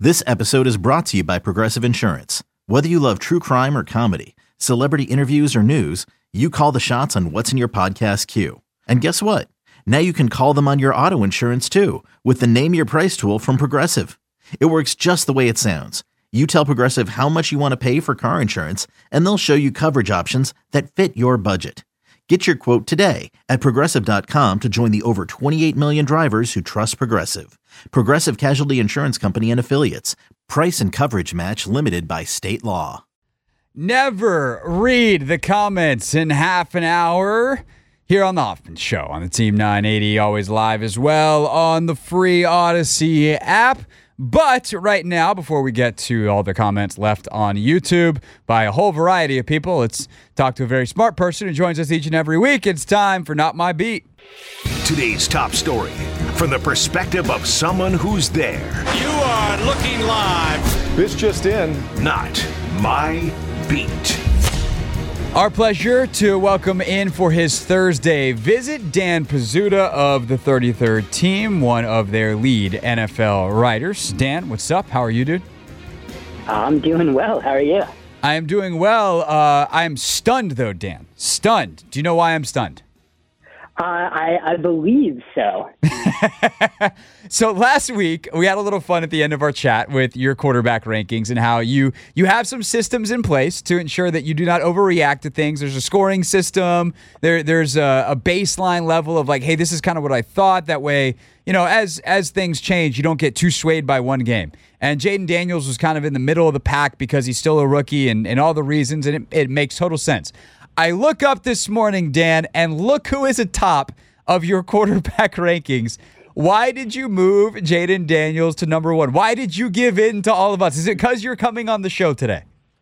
This episode is brought to you by Progressive Insurance. Whether you love true crime or comedy, celebrity interviews or news, you call the shots on what's in your podcast queue. And guess what? Now you can call them on your auto insurance too with the Name Your Price tool from Progressive. It works just the way it sounds. You tell Progressive how much you want to pay for car insurance, and they'll show you coverage options that fit your budget. Get your quote today at Progressive.com to join the over 28 million drivers who trust Progressive. Progressive Casualty Insurance Company and Affiliates. Price and coverage match limited by state law. Never read the comments in half an hour here on the Hoffman Show on the Team 980, always live as well on the free Odyssey app. But right now, before we get to all the comments left on YouTube by a whole variety of people, let's talk to a very smart person who joins us each and every week. It's time for Not My Beat. Today's top story from the perspective of someone who's there. You are looking live. This just in. Not My Beat. Our pleasure to welcome in for his Thursday visit, Dan Pizzuta of the 33rd Team, one of their lead NFL writers. Dan, what's up? How are you, dude? I'm doing well. How are you? I am doing well. I'm stunned, though, Dan. Stunned. Do you know why I'm stunned? I believe so. So last week, we had a little fun at the end of our chat with your quarterback rankings and how you have some systems in place to ensure that you do not overreact to things. There's a scoring system. There's a baseline level of like, hey, this is kind of what I thought. That way, you know, as things change, you don't get too swayed by one game. And Jayden Daniels was kind of in the middle of the pack because he's still a rookie and all the reasons, and it makes total sense. I look up this morning, Dan, and look who is atop of your quarterback rankings. Why did you move Jayden Daniels to number one? Why did you give in to all of us? Is it because you're coming on the show today?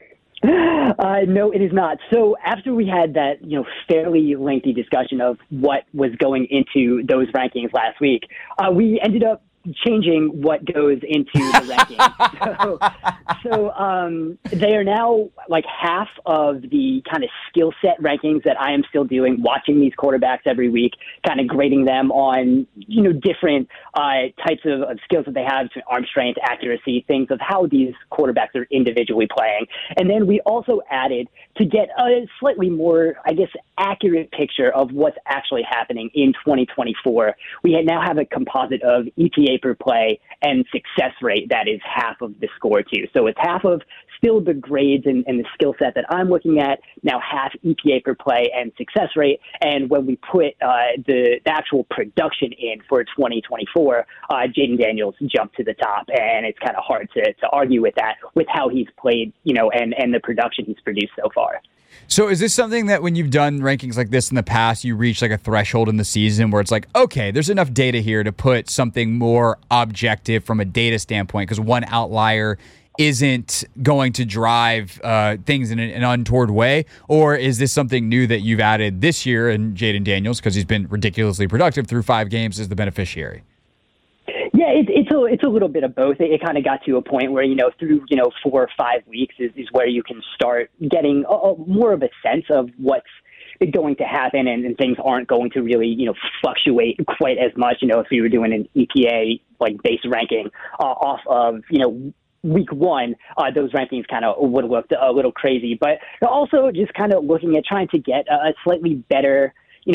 No, it is not. So after we had that, fairly lengthy discussion of what was going into those rankings last week, we ended up changing what goes into the rankings. So they are now like half of the kind of skill set rankings that I am still doing, watching these quarterbacks every week, kind of grading them on, different types of skills that they have, arm strength, accuracy, things of how these quarterbacks are individually playing. And then we also added to get a slightly more, accurate picture of what's actually happening in 2024. We now have a composite of EPA per play and success rate that is half of the score too. So it's half of still the grades and the skill set that I'm looking at, now half EPA per play and success rate. And when we put the actual production in for 2024, Jayden Daniels jumped to the top, and it's kind of hard to argue with that, with how he's played, and the production he's produced so far. So is this something that when you've done rankings like this in the past, you reach like a threshold in the season where it's like, okay, there's enough data here to put something more objective from a data standpoint because one outlier isn't going to drive things in an untoward way? Or is this something new that you've added this year in Jayden Daniels because he's been ridiculously productive through 5 games as the beneficiary? Yeah, it's a little bit of both. It kind of got to a point where, through, 4 or 5 weeks is where you can start getting more of a sense of what's going to happen and things aren't going to really, fluctuate quite as much, if you were doing an EPA like base ranking off of, week one, those rankings kind of would have looked a little crazy, but also just kind of looking at trying to get a slightly better,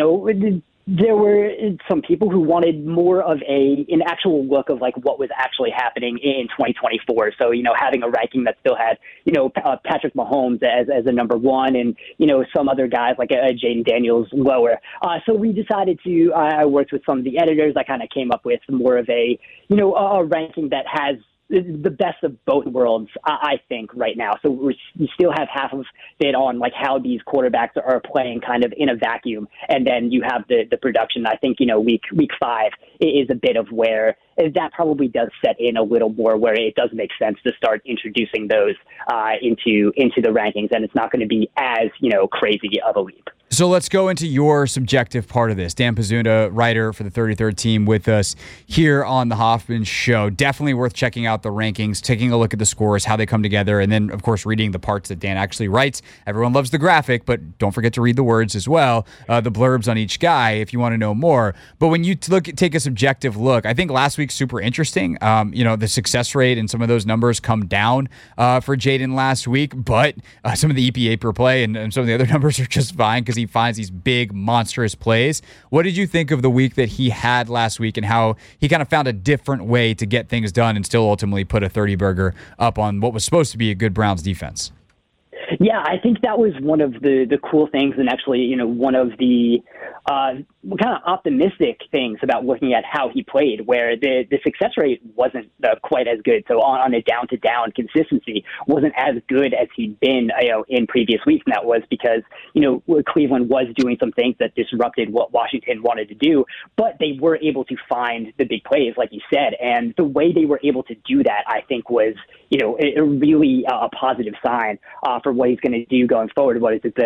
there were some people who wanted more of an actual look of like what was actually happening in 2024. So, having a ranking that still had, Patrick Mahomes as a number one and, some other guys like Jayden Daniels lower. So we decided to, I worked with some of the editors. I kind of came up with more of a ranking that has the best of both worlds, I think, right now. So we still have half of it on like how these quarterbacks are playing kind of in a vacuum, and then you have the production. I think week 5 is a bit of where that probably does set in a little more, where it does make sense to start introducing those into the rankings, and it's not going to be as crazy of a leap. So let's go into your subjective part of this. Dan Pizzuta, writer for the 33rd Team, with us here on the Hoffman Show. Definitely worth checking out the rankings, taking a look at the scores, how they come together, and then, of course, reading the parts that Dan actually writes. Everyone loves the graphic, but don't forget to read the words as well, the blurbs on each guy if you want to know more. But when you take a subjective look, I think last week's super interesting. The success rate and some of those numbers come down for Jaden last week, but some of the EPA per play and some of the other numbers are just fine because he finds these big, monstrous plays. What did you think of the week that he had last week and how he kind of found a different way to get things done and still ultimately put a 30-burger up on what was supposed to be a good Browns defense? Yeah, I think that was one of the cool things, and actually, one of the kind of optimistic things about looking at how he played, where the success rate wasn't quite as good. So on a down-to-down consistency wasn't as good as he'd been in previous weeks, and that was because Cleveland was doing some things that disrupted what Washington wanted to do, but they were able to find the big plays, like you said, and the way they were able to do that, I think, was a really positive sign for what he's going to do going forward. What is it,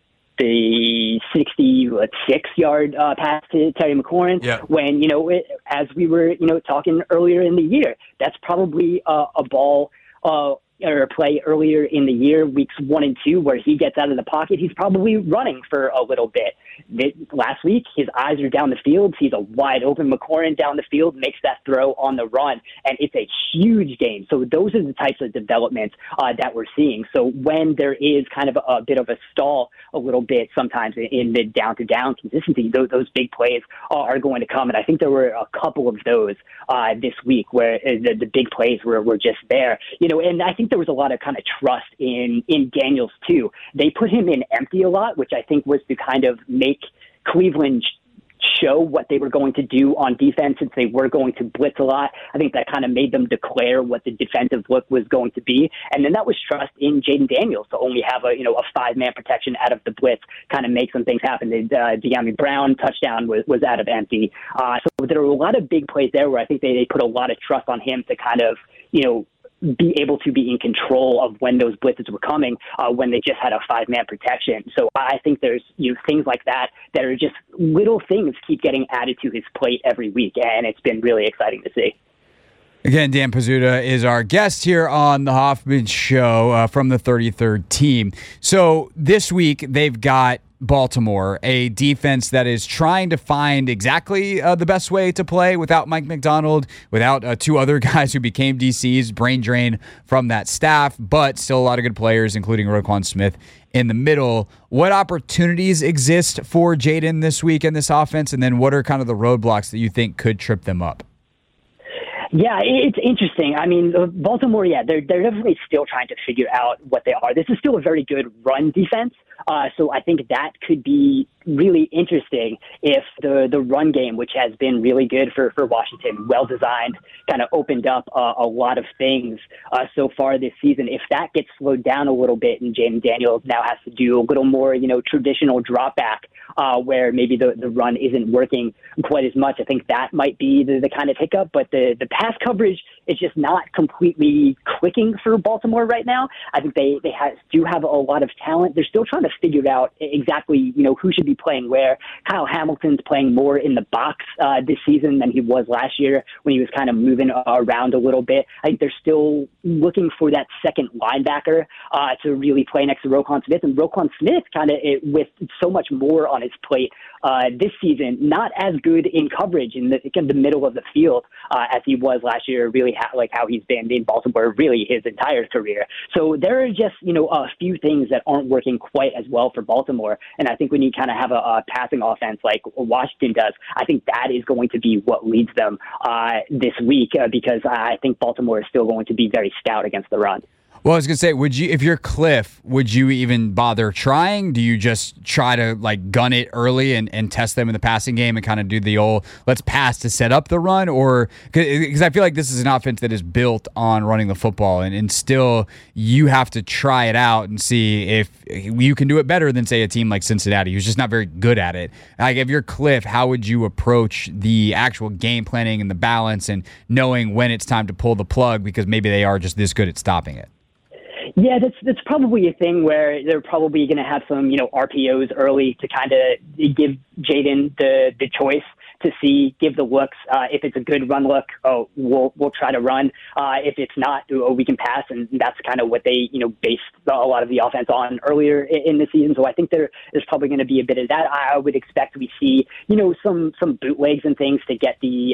the 66-yard pass to Terry McLaurin? Yeah. When, as we were, talking earlier in the year, that's probably a ball or a play earlier in the year, weeks 1 and 2, where he gets out of the pocket. He's probably running for a little bit. Last week, his eyes are down the field. Sees a wide open McLaurin down the field, makes that throw on the run, and it's a huge game. So those are the types of developments that we're seeing. So when there is kind of a bit of a stall a little bit sometimes in the down-to-down consistency, those big plays are going to come. And I think there were a couple of those this week where the big plays were just there. And I think there was a lot of kind of trust in Daniels too. They put him in empty a lot, which I think was to kind of make Cleveland show what they were going to do on defense, since they were going to blitz a lot. I think that kind of made them declare what the defensive look was going to be. And then that was trust in Jaden Daniels to only have a 5-man protection out of the blitz, kind of make some things happen. The De'Ami Brown touchdown was out of empty. So there were a lot of big plays there where I think they put a lot of trust on him to kind of, be able to be in control of when those blitzes were coming, when they just had a 5-man protection. So I think there's things like that are just little things keep getting added to his plate every week, and it's been really exciting to see. Again, Dan Pizzuta is our guest here on the Hoffman Show from the 33rd Team. So this week they've got Baltimore, a defense that is trying to find exactly the best way to play without Mike McDonald, without 2 other guys who became DCs, brain drain from that staff, but still a lot of good players, including Roquan Smith in the middle. What opportunities exist for Jaden this week in this offense, and then what are kind of the roadblocks that you think could trip them up? Yeah, it's interesting. I mean, Baltimore, they're definitely still trying to figure out what they are. This is still a very good run defense. So I think that could be really interesting if the run game, which has been really good for Washington, well-designed, kind of opened up a lot of things so far this season. If that gets slowed down a little bit and Jaden Daniels now has to do a little more, traditional drop back where maybe the run isn't working quite as much, I think that might be the kind of hiccup. But the pass coverage is just not completely clicking for Baltimore right now. I think they do have a lot of talent. They're still trying to figure out exactly, who should be playing where. Kyle Hamilton's playing more in the box this season than he was last year when he was kind of moving around a little bit. I think they're still looking for that second linebacker to really play next to Roquan Smith. And Roquan Smith kind of with so much more on his plate this season, not as good in coverage in the middle of the field as he was last year, really like how he's been in Baltimore really his entire career. So there are just, a few things that aren't working quite as well for Baltimore. And I think when you kind of have a passing offense like Washington does, I think that is going to be what leads them this week because I think Baltimore is still going to be very stout against the run. Well, I was going to say, if you're Cliff, would you even bother trying? Do you just try to gun it early and test them in the passing game and kind of do the old let's pass to set up the run? Or because I feel like this is an offense that is built on running the football and still you have to try it out and see if you can do it better than, say, a team like Cincinnati, who's just not very good at it. If you're Cliff, how would you approach the actual game planning and the balance and knowing when it's time to pull the plug because maybe they are just this good at stopping it? Yeah, that's probably a thing where they're probably going to have some, RPOs early to kind of give Jaden the choice to give the looks. If it's a good run look, we'll try to run. If it's not, we can pass, and that's kind of what they, based a lot of the offense on earlier in the season. So I think there's probably going to be a bit of that. I would expect we see, some bootlegs and things to get the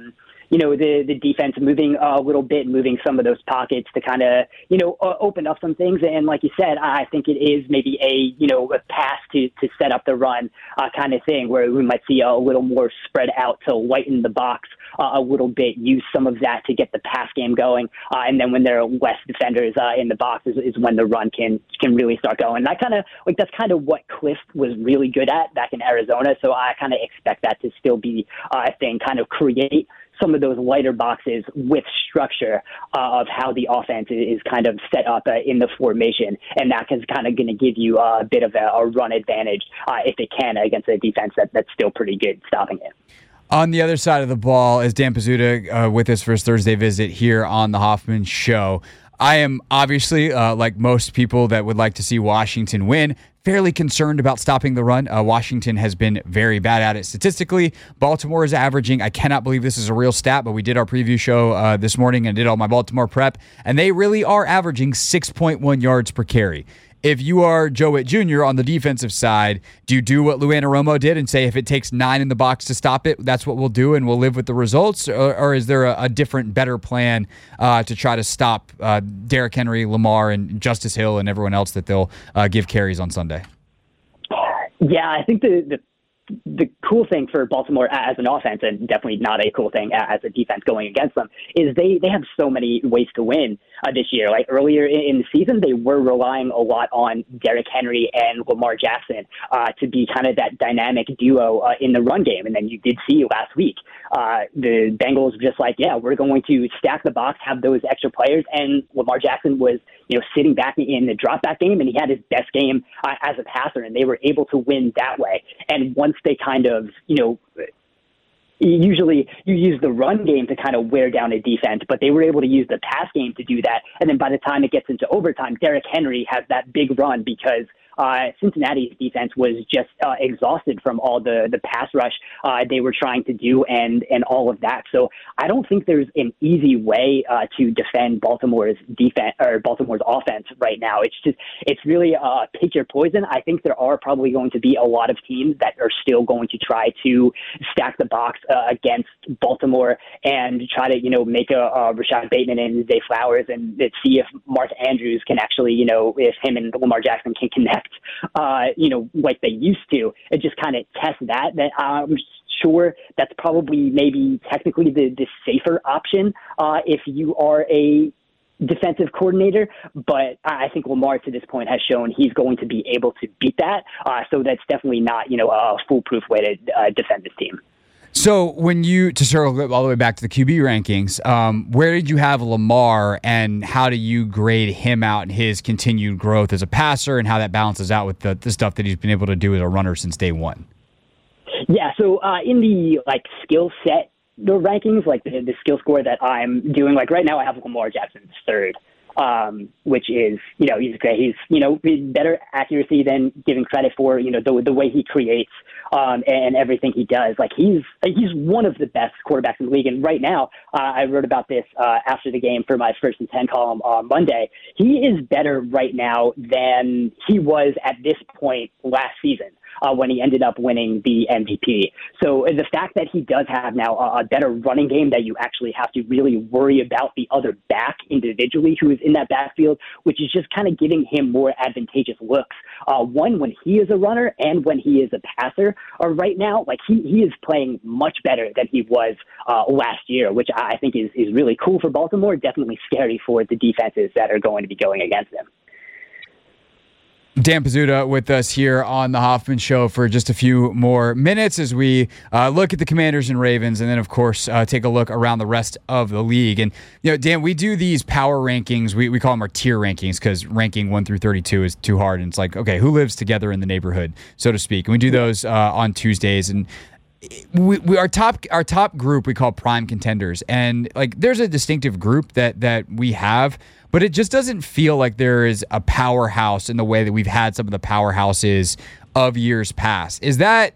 the defense moving a little bit, moving some of those pockets to kind of, open up some things. And like you said, I think it is maybe a pass to set up the run kind of thing where we might see a little more spread out to lighten the box a little bit, use some of that to get the pass game going. And then when there are less defenders in the box is when the run can really start going. And that's kind of what Cliff was really good at back in Arizona. So I kind of expect that to still be a thing, kind of create some of those lighter boxes with structure of how the offense is kind of set up in the formation. And that is kind of going to give you a bit of a run advantage if it can against a defense that's still pretty good stopping it. On the other side of the ball is Dan Pizzuta with us for his Thursday visit here on the Hoffman Show. I am obviously, like most people that would like to see Washington win, fairly concerned about stopping the run. Washington has been very bad at it statistically. Baltimore is averaging, I cannot believe this is a real stat, but we did our preview show this morning and did all my Baltimore prep, and they really are averaging 6.1 yards per carry. If you are Joe Witt Jr. on the defensive side, do you do what Lou Anarumo did and say if it takes 9 in the box to stop it, that's what we'll do and we'll live with the results? Or is there a different, better plan to try to stop Derrick Henry, Lamar, and Justice Hill and everyone else that they'll give carries on Sunday? Yeah, I think the cool thing for Baltimore as an offense, and definitely not a cool thing as a defense going against them, is they have so many ways to win this year. Like earlier in the season, they were relying a lot on Derrick Henry and Lamar Jackson to be kind of that dynamic duo in the run game. And then you did see last week, the Bengals were just like, yeah, we're going to stack the box, have those extra players. And Lamar Jackson was, sitting back in the drop back game, and he had his best game as a passer, and they were able to win that way. And once they kind of, usually you use the run game to kind of wear down a defense, but they were able to use the pass game to do that. And then by the time it gets into overtime, Derrick Henry has that big run because Cincinnati's defense was just exhausted from all the pass rush they were trying to do and all of that. So I don't think there's an easy way to defend Baltimore's defense or Baltimore's offense right now. It's really pick your poison. I think there are probably going to be a lot of teams that are still going to try to stack the box against Baltimore and try to make a Rashad Bateman and Zay Flowers and see if Mark Andrews can actually if him and Lamar Jackson can connect like they used to, and just kind of test that. That I'm sure that's probably maybe technically the safer option if you are a defensive coordinator, but I think Lamar to this point has shown he's going to be able to beat that. So that's definitely not a foolproof way to defend this team. So when to circle all the way back to the QB rankings, where did you have Lamar and how do you grade him out in his continued growth as a passer and how that balances out with the stuff that he's been able to do as a runner since day one? Yeah, so in the skill set, the rankings, the skill score that I'm doing, right now I have Lamar Jackson third. Which is, he's great. He's, better accuracy than giving credit for, the way he creates, and everything he does. He's one of the best quarterbacks in the league. And right now, I wrote about this, after the game for my First and 10 column on Monday. He is better right now than he was at this point last season. When he ended up winning the MVP. So the fact that he does have now a better running game that you actually have to really worry about the other back individually who is in that backfield, which is just kind of giving him more advantageous looks. One, when he is a runner and when he is a passer. Right now, he is playing much better than he was last year, which I think is really cool for Baltimore, definitely scary for the defenses that are going to be going against him. Dan Pizzuta with us here on the Hoffman Show for just a few more minutes as we look at the Commanders and Ravens and then, of course, take a look around the rest of the league. And, Dan, we do these power rankings. We call them our tier rankings because ranking 1 through 32 is too hard. And it's okay, who lives together in the neighborhood, so to speak. And we do those on Tuesdays. And our top group we call prime contenders, and like there's a distinctive group that we have, but it just doesn't feel like there is a powerhouse in the way that we've had some of the powerhouses of years past. Is that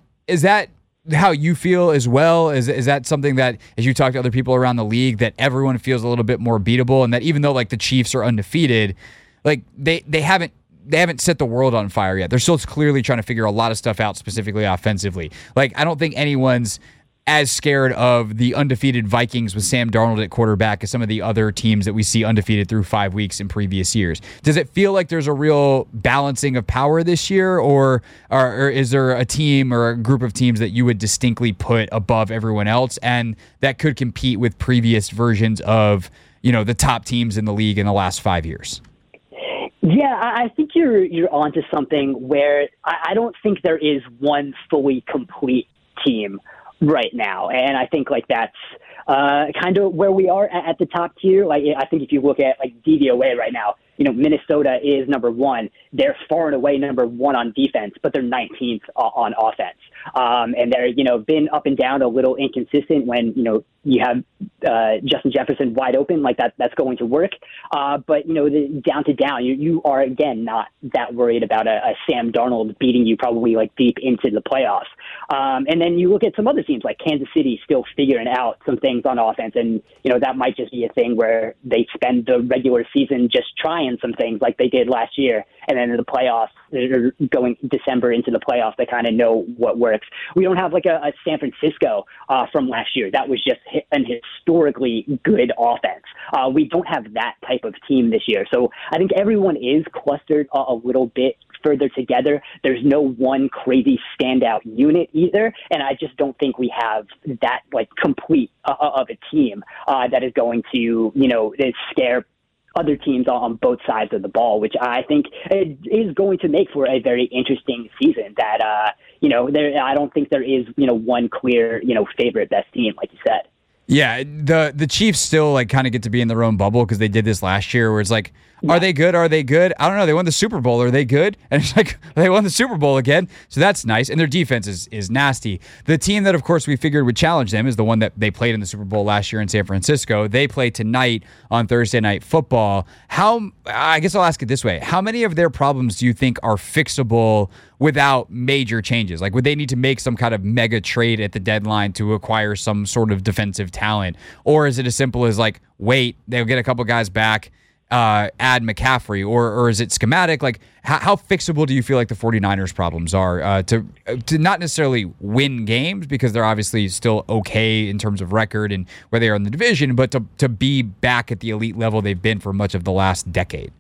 how you feel as well? Is that something that, as you talk to other people around the league, that everyone feels a little bit more beatable, and that even though like the Chiefs are undefeated, like they haven't set the world on fire yet. They're still clearly trying to figure a lot of stuff out, specifically offensively. Like, I don't think anyone's as scared of the undefeated Vikings with Sam Darnold at quarterback as some of the other teams that we see undefeated through 5 weeks in previous years. Does it feel like there's a real balancing of power this year, or is there a team or a group of teams that you would distinctly put above everyone else and that could compete with previous versions of, the top teams in the league in the last 5 years? Yeah, I think you're onto something where I don't think there is one fully complete team right now, and I think like that's kind of where we are at the top tier. Like, I think if you look at like DVOA right now, Minnesota is number one. They're far and away number one on defense, but they're 19th on offense. And they're, been up and down, a little inconsistent when, you have Justin Jefferson wide open, like that's going to work. But, the down to down, you are, again, not that worried about a Sam Darnold beating you probably like deep into the playoffs. And then you look at some other teams like Kansas City still figuring out some things on offense. And, that might just be a thing where they spend the regular season just trying some things like they did last year. And then in the playoffs, they're going December into the playoffs, they kind of know what works. We don't have like a San Francisco from last year. That was just an historically good offense. We don't have that type of team this year. So I think everyone is clustered a little bit further together. There's no one crazy standout unit either. And I just don't think we have that like complete of a team that is going to, scare other teams on both sides of the ball, which I think is going to make for a very interesting season that, I don't think there is, one clear, favorite best team, like you said. Yeah, the Chiefs still like kind of get to be in their own bubble because they did this last year where it's like, are they good? Are they good? I don't know. They won the Super Bowl. Are they good? And it's like, they won the Super Bowl again. So that's nice. And their defense is nasty. The team that, of course, we figured would challenge them is the one that they played in the Super Bowl last year in San Francisco. They play tonight on Thursday Night Football. I guess I'll ask it this way. How many of their problems do you think are fixable without major changes? Like, would they need to make some kind of mega trade at the deadline to acquire some sort of defensive talent? Or is it as simple as like, wait, they'll get a couple guys back, add McCaffrey, or is it schematic? Like, how fixable do you feel like the 49ers problems are to not necessarily win games, because they're obviously still okay in terms of record and where they are in the division, but to be back at the elite level they've been for much of the last decade?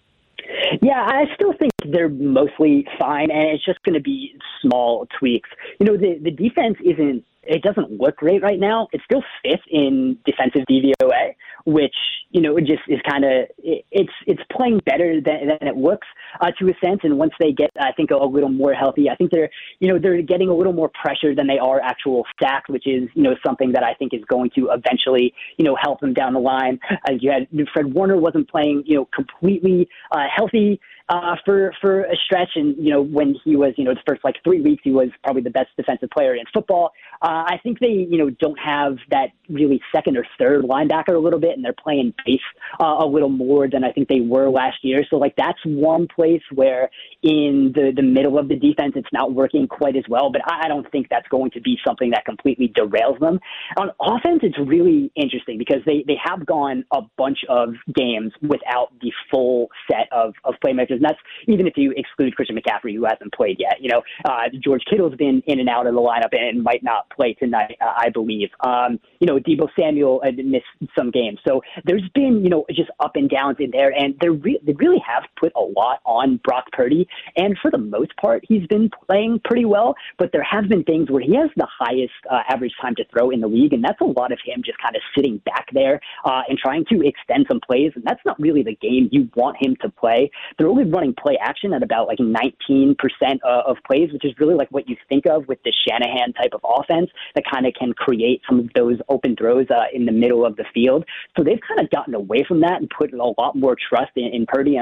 Yeah, I still think they're mostly fine, and it's just going to be small tweaks. The defense it doesn't look great right now. It's still fifth in defensive DVOA, which, it just is kind of, it's playing better than it looks to a sense. And once they get, I think, a little more healthy, I think they're getting a little more pressure than they are actual sacks, which is, something that I think is going to eventually, help them down the line. You had Fred Warner wasn't playing, completely healthy for a stretch. And, when he was, the first 3 weeks, he was probably the best defensive player in football. I think they, don't have that really second or third linebacker a little bit, and they're playing base a little more than I think they were last year. So that's one place where in the middle of the defense, it's not working quite as well, but I don't think that's going to be something that completely derails them. On offense, it's really interesting because they have gone a bunch of games without the full set of playmakers. And that's even if you exclude Christian McCaffrey, who hasn't played yet. George Kittle's been in and out of the lineup and might not play tonight, I believe. Deebo Samuel missed some games. So there's been, just up and downs in there. And they really have put a lot on Brock Purdy. And for the most part, he's been playing pretty well. But there have been things where he has the highest average time to throw in the league. And that's a lot of him just kind of sitting back there and trying to extend some plays. And that's not really the game you want him to play. They're only running play action at about 19% of plays, which is really what you think of with the Shanahan type of offense that kind of can create some of those open throws in the middle of the field. So they've kind of gotten away from that and put a lot more trust in Purdy. And I think,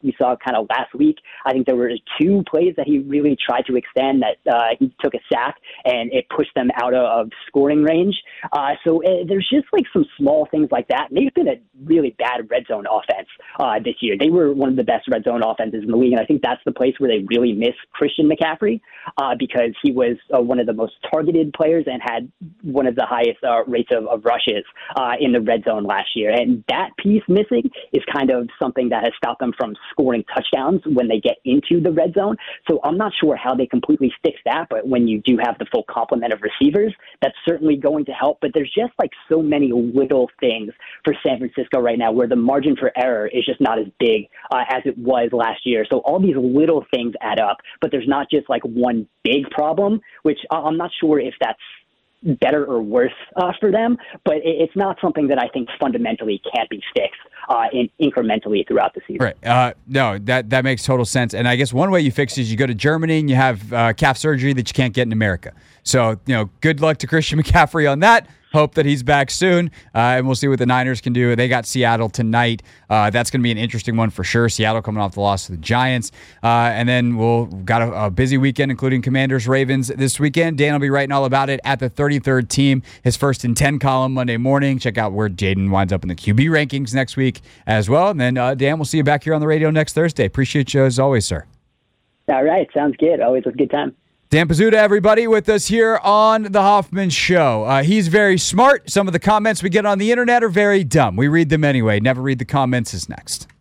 we saw kind of last week. I think there were 2 plays that he really tried to extend that he took a sack and it pushed them out of scoring range. So there's just like some small things like that. And they've been a really bad red zone offense this year. They were one of the best red zone offenses in the league, and I think that's the place where they really miss Christian McCaffrey because he was one of the most targeted players and had one of the highest rates of rushes in the red zone last year. And that piece missing is kind of something that has stopped them from scoring touchdowns when they get into the red zone. So I'm not sure how they completely fix that, but when you do have the full complement of receivers, that's certainly going to help. But there's just like so many little things for San Francisco right now where the margin for error is just not as big as it was last year. So all these little things add up, but there's not just like one big problem, which I'm not sure if that's better or worse for them, but it's not something that I think fundamentally can't be fixed incrementally throughout the season. Right. No, that makes total sense. And I guess one way you fix it is you go to Germany and you have calf surgery that you can't get in America. So, good luck to Christian McCaffrey on that. Hope that he's back soon, and we'll see what the Niners can do. They got Seattle tonight. That's going to be an interesting one for sure. Seattle coming off the loss to the Giants. And then we've got a busy weekend, including Commanders-Ravens this weekend. Dan will be writing all about it at the 33rd Team, his First and 10 column Monday morning. Check out where Jaden winds up in the QB rankings next week as well. And then, Dan, we'll see you back here on the radio next Thursday. Appreciate you as always, sir. All right. Sounds good. Always a good time. Dan Pizzuta, everybody, with us here on The Hoffman Show. He's very smart. Some of the comments we get on the internet are very dumb. We read them anyway. Never read the comments is next.